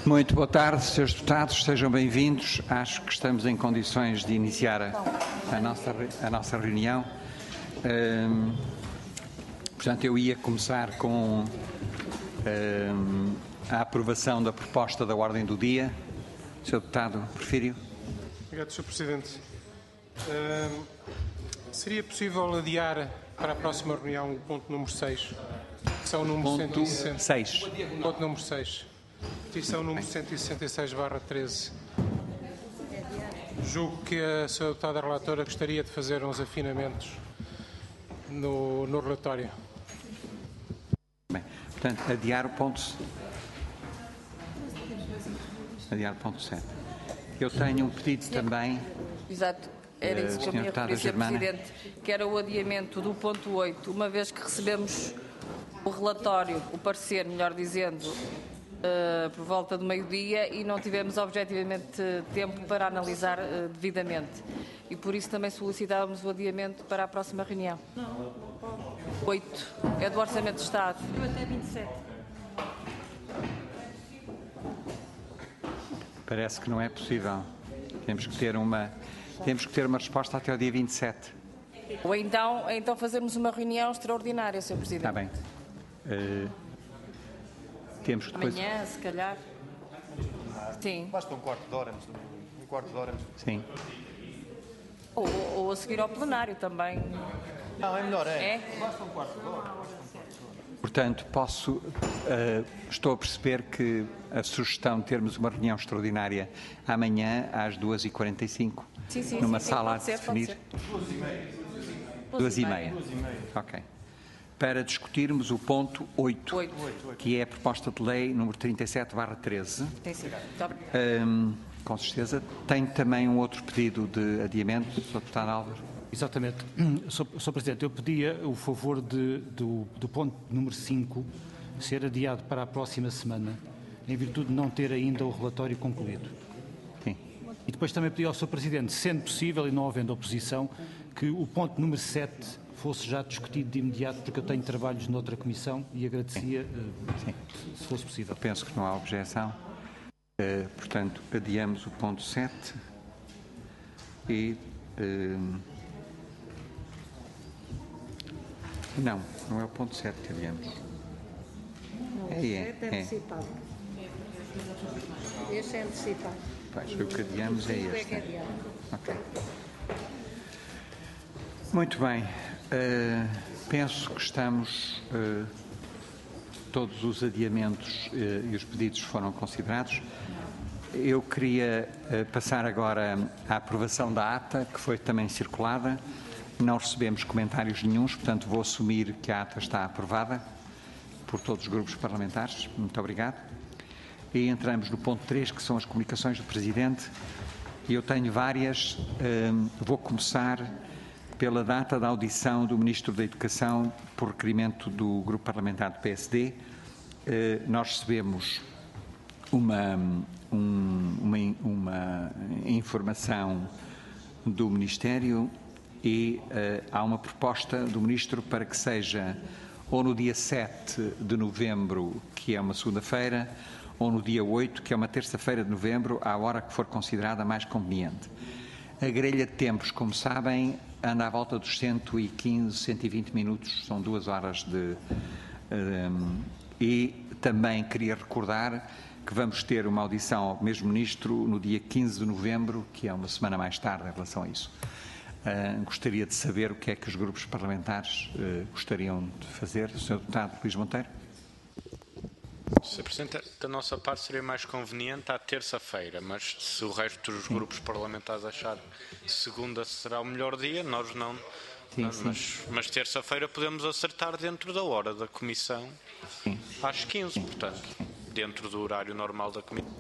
Muito boa tarde, Srs. Deputados, sejam bem-vindos. Acho que estamos em condições de iniciar a nossa reunião. Portanto, eu ia começar com a aprovação da proposta da ordem do dia. Sr. Deputado Porfírio. Obrigado, Sr. Presidente. Seria possível adiar para a próxima reunião o ponto número 6, petição número 166. Ponto número 6. Petição número 166/13. Julgo que a Sra. Deputada Relatora gostaria de fazer uns afinamentos no relatório. Bem, portanto, adiar o ponto 7. Eu tenho um pedido também. Exato. Era isso que eu me ia referir, Sr. Presidente, que era o adiamento do ponto 8, uma vez que recebemos o relatório, o parecer, melhor dizendo, por volta do meio-dia e não tivemos objetivamente tempo para analisar devidamente. E por isso também solicitávamos o adiamento para a próxima reunião. 8. É do Orçamento de Estado. Eu até 27. Parece que não é possível. Temos que ter uma resposta até o dia 27. Ou então fazermos uma reunião extraordinária, Sr. Presidente. Está bem. Temos que depois... Amanhã, se calhar. Sim. Basta um quarto de hora. Sim. Ou a seguir ao plenário também. Não, é melhor, É? Basta um quarto de hora. Portanto, estou a perceber que a sugestão de termos uma reunião extraordinária amanhã às 2h45, numa sala a definir. 2h30. Ok. Para discutirmos o ponto 8, que é a proposta de lei número 37/13. Tem sido. Muito obrigado. Com certeza. Tenho também um outro pedido de adiamento, Sr. Deputado Álvaro. Exatamente. Sr. Presidente, eu pedia o favor do ponto número 5 ser adiado para a próxima semana, em virtude de não ter ainda o relatório concluído. Sim. E depois também pedi ao Sr. Presidente, sendo possível e não havendo oposição, que o ponto número 7 fosse já discutido de imediato, porque eu tenho trabalhos noutra comissão e agradecia, se fosse possível. Penso que não há objeção. Portanto, adiamos o ponto 7 e... Não é o ponto 7 que adiamos. É antecipado. Este é antecipado. Pois, o que adiamos é este. Ok. Muito bem. Penso que estamos... todos os adiamentos e os pedidos foram considerados. Eu queria passar agora à aprovação da ata, que foi também circulada. Não recebemos comentários nenhuns, portanto vou assumir que a ata está aprovada por todos os grupos parlamentares. Muito obrigado. E entramos no ponto 3, que são as comunicações do Presidente. Eu tenho várias. Vou começar pela data da audição do Ministro da Educação por requerimento do Grupo Parlamentar do PSD. Nós recebemos uma informação do Ministério e há uma proposta do Ministro para que seja ou no dia 7 de novembro, que é uma segunda-feira, ou no dia 8, que é uma terça-feira de novembro, à hora que for considerada mais conveniente. A grelha de tempos, como sabem, anda à volta dos 115, 120 minutos, são 2 horas de... e também queria recordar que vamos ter uma audição ao mesmo Ministro no dia 15 de novembro, que é uma semana mais tarde em relação a isso. Gostaria de saber o que é que os grupos parlamentares gostariam de fazer. Sr. Deputado Luís Monteiro. Sr. Presidente, da nossa parte seria mais conveniente à terça-feira, mas se o resto dos grupos parlamentares achar que segunda será o melhor dia, nós não. Mas terça-feira podemos acertar dentro da hora da Comissão, às 15, portanto, dentro do horário normal da Comissão.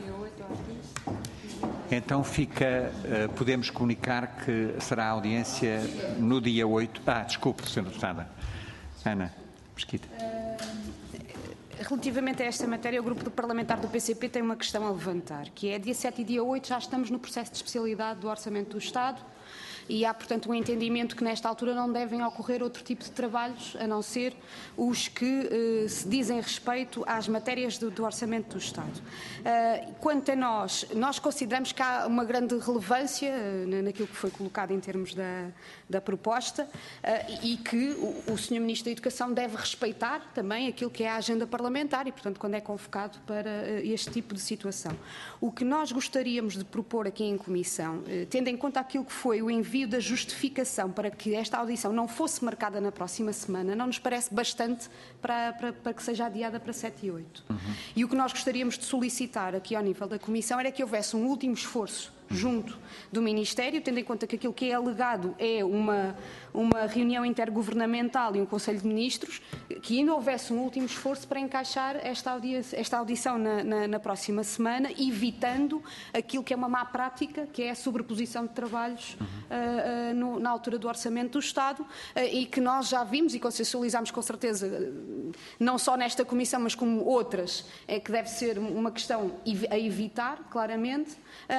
Então podemos comunicar que será a audiência no dia 8. Desculpe, Sra. Deputada. Ana Mesquita. Relativamente a esta matéria, o Grupo Parlamentar do PCP tem uma questão a levantar, que é dia 7 e dia 8 já estamos no processo de especialidade do Orçamento do Estado e há, portanto, um entendimento que nesta altura não devem ocorrer outro tipo de trabalhos, a não ser os que se dizem respeito às matérias do Orçamento do Estado. Quanto a nós consideramos que há uma grande relevância naquilo que foi colocado em termos da proposta e que o Sr. Ministro da Educação deve respeitar também aquilo que é a agenda parlamentar e, portanto, quando é convocado para este tipo de situação. O que nós gostaríamos de propor aqui em comissão, tendo em conta aquilo que foi o envio da justificação para que esta audição não fosse marcada na próxima semana, não nos parece bastante para que seja adiada para 7 e 8. E o que nós gostaríamos de solicitar aqui ao nível da comissão era que houvesse um último esforço junto do Ministério, tendo em conta que aquilo que é alegado é uma reunião intergovernamental e um Conselho de Ministros, que ainda houvesse um último esforço para encaixar esta audição na próxima semana, evitando aquilo que é uma má prática, que é a sobreposição de trabalhos na altura do Orçamento do Estado, e que nós já vimos e consensualizámos com certeza, não só nesta comissão, mas como outras, que deve ser uma questão a evitar, claramente,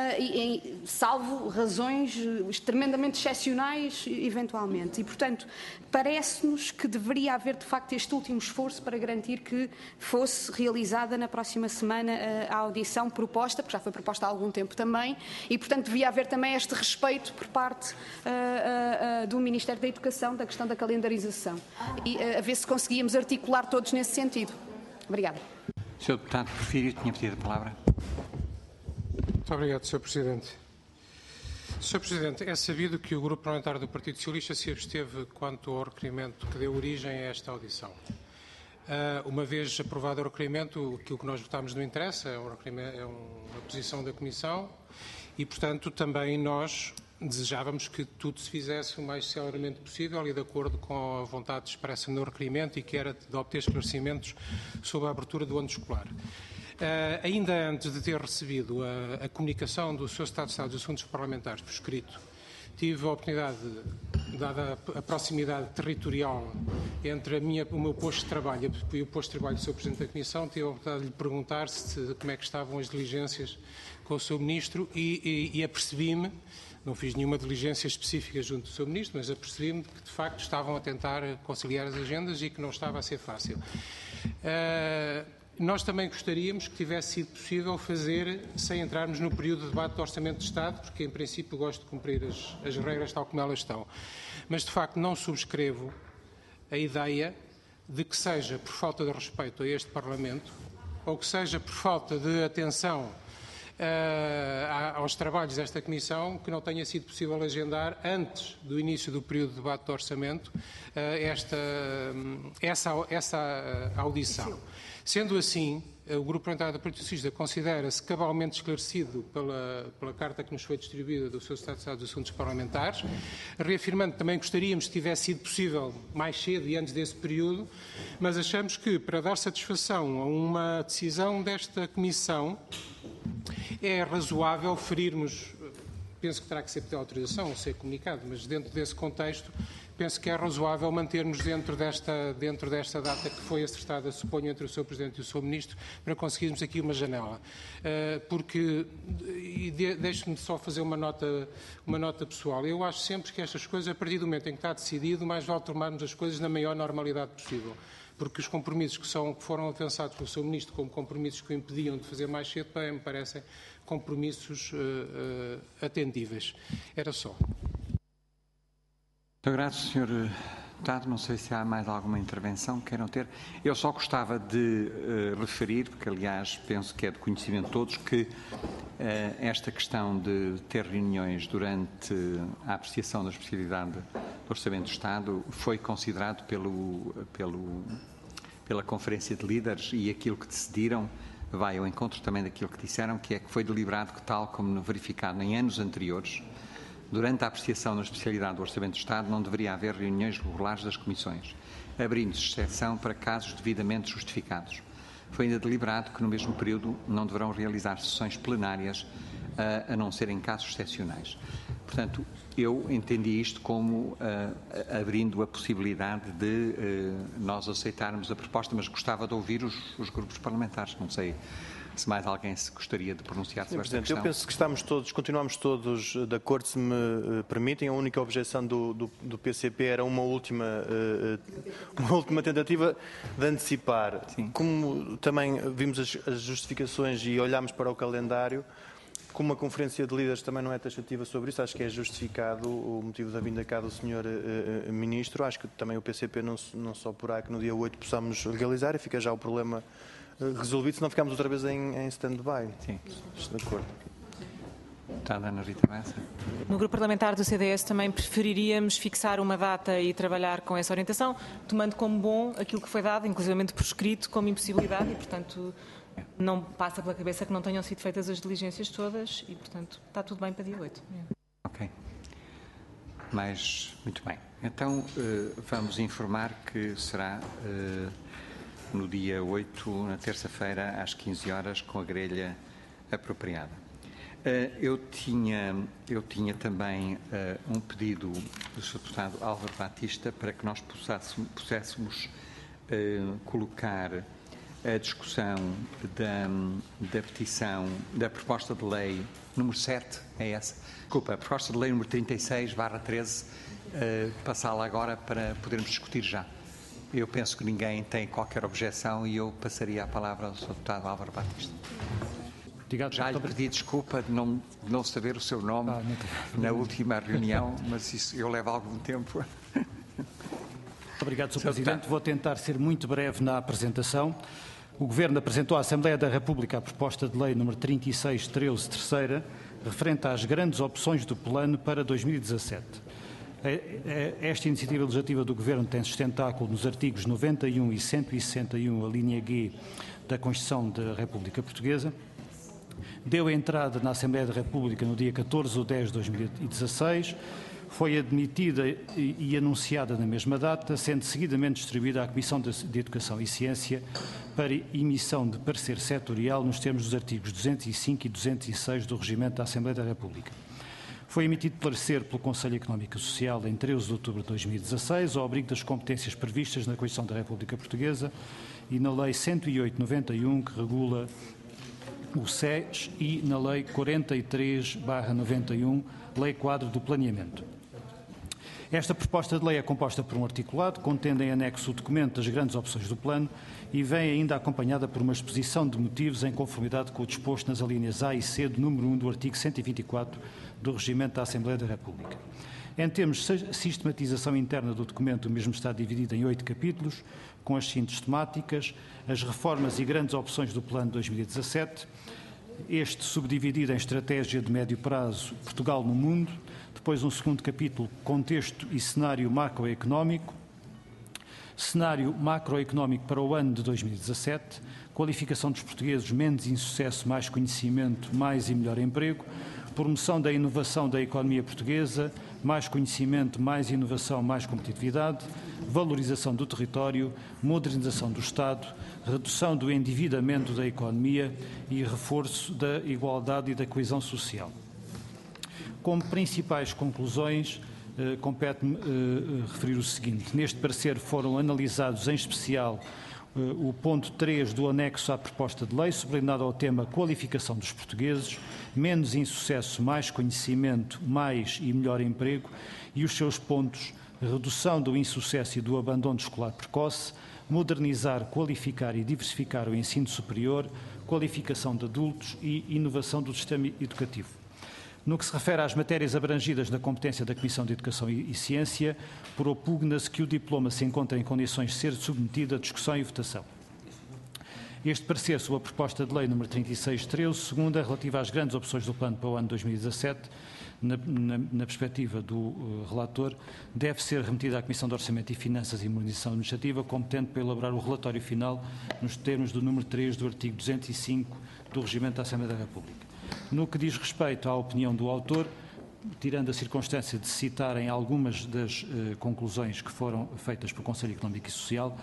salvo razões tremendamente excepcionais, eventualmente. E, portanto, parece-nos que deveria haver, de facto, este último esforço para garantir que fosse realizada na próxima semana a audição proposta, porque já foi proposta há algum tempo também, e, portanto, devia haver também este respeito por parte do Ministério da Educação da questão da calendarização. E a ver se conseguíamos articular todos nesse sentido. Obrigada. Sr. Deputado Porfírio tinha pedido a palavra. Muito obrigado, Sr. Presidente. Sr. Presidente, é sabido que o Grupo Parlamentar do Partido Socialista se absteve quanto ao requerimento que deu origem a esta audição. Uma vez aprovado o requerimento, aquilo que nós votámos não interessa, é uma posição da Comissão e, portanto, também nós desejávamos que tudo se fizesse o mais celeramente possível e de acordo com a vontade expressa no requerimento e que era de obter esclarecimentos sobre a abertura do ano escolar. Ainda antes de ter recebido a comunicação do Sr. Secretário de Estado dos Assuntos Parlamentares por escrito, tive a oportunidade, dada a proximidade territorial entre o meu posto de trabalho e o posto de trabalho do Sr. Presidente da Comissão, tive a oportunidade de lhe perguntar como é que estavam as diligências com o Sr. Ministro e apercebi-me, não fiz nenhuma diligência específica junto do Sr. Ministro, mas apercebi-me que de facto estavam a tentar conciliar as agendas e que não estava a ser fácil. Nós também gostaríamos que tivesse sido possível fazer sem entrarmos no período de debate do Orçamento de Estado, porque em princípio gosto de cumprir as regras tal como elas estão. Mas de facto não subscrevo a ideia de que seja por falta de respeito a este Parlamento ou que seja por falta de atenção aos trabalhos desta Comissão que não tenha sido possível agendar antes do início do período de debate do Orçamento essa audição. Sendo assim, o Grupo Parlamentar do Partido Socialista considera-se cabalmente esclarecido pela carta que nos foi distribuída do Sr. Secretário de Estado dos Assuntos Parlamentares, reafirmando que também gostaríamos que tivesse sido possível mais cedo e antes desse período, mas achamos que, para dar satisfação a uma decisão desta Comissão, é razoável ferirmos, penso que terá que ser pedido autorização ou ser comunicado, mas dentro desse contexto, penso que é razoável mantermos dentro desta data que foi acertada, suponho, entre o Sr. Presidente e o Sr. Ministro, para conseguirmos aqui uma janela. Porque, e deixe-me só fazer uma nota pessoal, eu acho sempre que estas coisas, a partir do momento em que está decidido, mais vale tomarmos as coisas na maior normalidade possível. Porque os compromissos que foram avançados pelo Sr. Ministro como compromissos que o impediam de fazer mais cedo, me parecem compromissos atendíveis. Era só. Muito obrigado, Sr. Deputado. Não sei se há mais alguma intervenção que queiram ter. Eu só gostava de referir, porque aliás penso que é de conhecimento de todos, que esta questão de ter reuniões durante a apreciação da especialidade do Orçamento do Estado foi considerado pela Conferência de Líderes e aquilo que decidiram vai ao encontro também daquilo que disseram, que é que foi deliberado que, tal como verificado em anos anteriores, durante a apreciação da especialidade do Orçamento do Estado não deveria haver reuniões regulares das comissões, abrindo-se exceção para casos devidamente justificados. Foi ainda deliberado que no mesmo período não deverão realizar sessões plenárias a não ser em casos excepcionais. Portanto, eu entendi isto como abrindo a possibilidade de nós aceitarmos a proposta, mas gostava de ouvir os grupos parlamentares. Não sei se mais alguém se gostaria de pronunciar sobre esta Presidente, questão. eu penso que continuamos todos de acordo, se me permitem. A única objeção do PCP era uma última tentativa de antecipar. Sim. Como também vimos as justificações e olhámos para o calendário, como a Conferência de Líderes também não é taxativa sobre isso, acho que é justificado o motivo da vinda cá do Sr. Ministro. Acho que também o PCP não só porá que no dia 8 possamos legalizar e fica já o problema resolvido, senão ficamos outra vez em stand-by. Sim. Estou de acordo. Deputada Ana Rita Bessa. No grupo parlamentar do CDS também preferiríamos fixar uma data e trabalhar com essa orientação, tomando como bom aquilo que foi dado, inclusivamente por escrito, como impossibilidade e, portanto, não passa pela cabeça que não tenham sido feitas as diligências todas e, portanto, está tudo bem para dia 8. Ok. Mas, muito bem. Então, vamos informar que será no dia 8, na terça-feira, às 15 horas, com a grelha apropriada. Eu tinha também um pedido do Sr. Deputado Álvaro Batista para que nós pudéssemos colocar a discussão da petição, da proposta de lei número 7, é essa? Desculpa, a proposta de lei número 36/13, passá-la agora para podermos discutir já. Eu penso que ninguém tem qualquer objeção e eu passaria a palavra ao Sr. Deputado Álvaro Batista. Já lhe pedi desculpa de não saber o seu nome na última reunião, mas isso eu levo algum tempo. Obrigado, Sr. Presidente. Vou tentar ser muito breve na apresentação. O Governo apresentou à Assembleia da República a proposta de lei número 36/13, terceira, referente às grandes opções do plano para 2017. Esta iniciativa legislativa do Governo tem sustentáculo nos artigos 91 e 161, a linha G da Constituição da República Portuguesa. Deu entrada na Assembleia da República no dia 14/10 de 2016, foi admitida e anunciada na mesma data, sendo seguidamente distribuída à Comissão de Educação e Ciência para emissão de parecer setorial nos termos dos artigos 205 e 206 do Regimento da Assembleia da República. Foi emitido parecer pelo Conselho Económico e Social em 13 de outubro de 2016, ao abrigo das competências previstas na Constituição da República Portuguesa e na Lei 108/91, que regula o SES, e na Lei 43/91, Lei Quadro do Planeamento. Esta proposta de lei é composta por um articulado, contendo em anexo o documento das grandes opções do plano e vem ainda acompanhada por uma exposição de motivos em conformidade com o disposto nas alíneas A e C do número 1 do artigo 124 do Regimento da Assembleia da República. Em termos de sistematização interna do documento, o mesmo está dividido em 8 capítulos, com as seguintes temáticas: as reformas e grandes opções do plano 2017, este subdividido em estratégia de médio prazo, Portugal no mundo, depois um segundo capítulo, contexto e cenário macroeconómico, cenário macroeconómico para o ano de 2017, qualificação dos portugueses, menos insucesso, mais conhecimento, mais e melhor emprego, promoção da inovação da economia portuguesa, mais conhecimento, mais inovação, mais competitividade, valorização do território, modernização do Estado, redução do endividamento da economia e reforço da igualdade e da coesão social. Como principais conclusões, compete-me referir o seguinte: neste parecer foram analisados em especial o ponto 3 do anexo à proposta de lei, subordinado ao tema qualificação dos portugueses, menos insucesso, mais conhecimento, mais e melhor emprego, e os seus pontos: redução do insucesso e do abandono escolar precoce, modernizar, qualificar e diversificar o ensino superior, qualificação de adultos e inovação do sistema educativo. No que se refere às matérias abrangidas na competência da Comissão de Educação e Ciência, propugna-se que o diploma se encontre em condições de ser submetido a discussão e votação. Este parecer sobre a proposta de lei número 36/13, segunda, relativa às grandes opções do plano para o ano 2017, na perspectiva do relator, deve ser remetido à Comissão de Orçamento e Finanças e Modernização Administrativa, competente para elaborar o relatório final nos termos do número 3 do artigo 205 do Regimento da Assembleia da República. No que diz respeito à opinião do autor, tirando a circunstância de citarem algumas das conclusões que foram feitas pelo Conselho Económico e Social,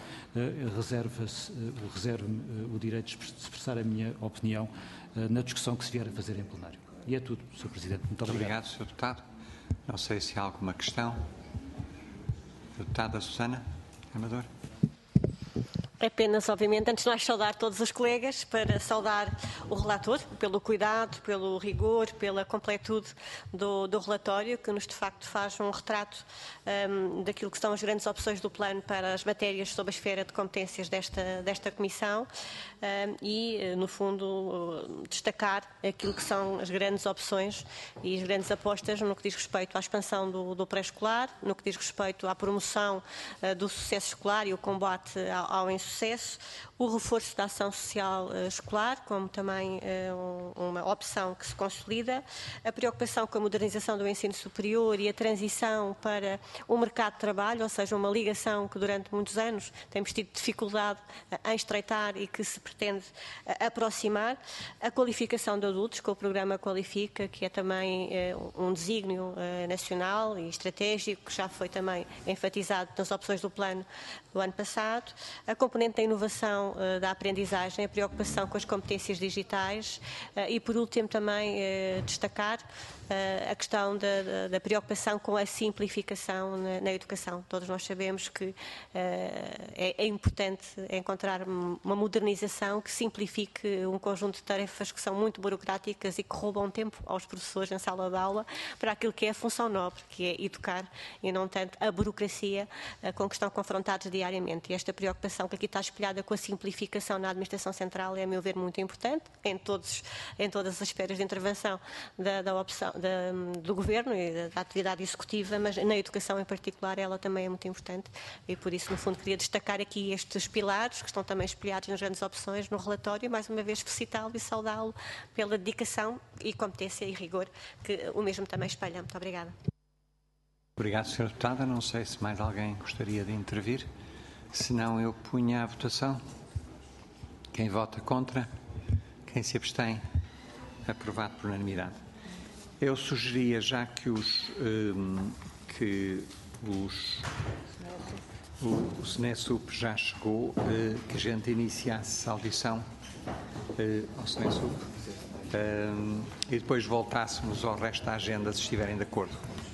reservo-me o direito de expressar a minha opinião na discussão que se vier a fazer em plenário. E é tudo, Sr. Presidente. Muito obrigado. Obrigado, Sr. Deputado. Não sei se há alguma questão. Deputada Susana Amador. Apenas, obviamente, antes de nós saudar todos os colegas, para saudar o relator pelo cuidado, pelo rigor, pela completude do relatório, que nos de facto faz um retrato daquilo que são as grandes opções do plano para as matérias sob a esfera de competências desta Comissão e, no fundo, destacar aquilo que são as grandes opções e as grandes apostas no que diz respeito à expansão do pré-escolar, no que diz respeito à promoção do sucesso escolar e o combate ao insucesso, o reforço da ação social escolar, como também uma opção que se consolida, a preocupação com a modernização do ensino superior e a transição para o mercado de trabalho, ou seja, uma ligação que durante muitos anos temos tido dificuldade em estreitar e que se pretende aproximar, a qualificação de adultos com o programa Qualifica, que é também um desígnio nacional e estratégico, que já foi também enfatizado nas opções do plano do ano passado, a componente da inovação da aprendizagem, a preocupação com as competências digitais e, por último, também destacar a questão da preocupação com a simplificação na educação. Todos nós sabemos que é importante encontrar uma modernização que simplifique um conjunto de tarefas que são muito burocráticas e que roubam tempo aos professores na sala de aula para aquilo que é a função nobre, que é educar e não tanto a burocracia com que estão confrontados diariamente. E esta preocupação que aqui está espelhada com a simplificação na administração central é, a meu ver, muito importante em todas as esferas de intervenção da opção do Governo e da atividade executiva, mas na educação em particular ela também é muito importante e por isso, no fundo, queria destacar aqui estes pilares que estão também espelhados nas grandes opções no relatório e, mais uma vez, felicitá-lo e saudá-lo pela dedicação e competência e rigor que o mesmo também espelha. Muito obrigada. Obrigado, Sra. Deputada. Não sei se mais alguém gostaria de intervir. Se não, eu punha à votação. Quem vota contra? Quem se abstém? Aprovado por unanimidade. Eu sugeria, já que o SNESUP já chegou, que a gente iniciasse a audição ao SNESUP e depois voltássemos ao resto da agenda, se estiverem de acordo.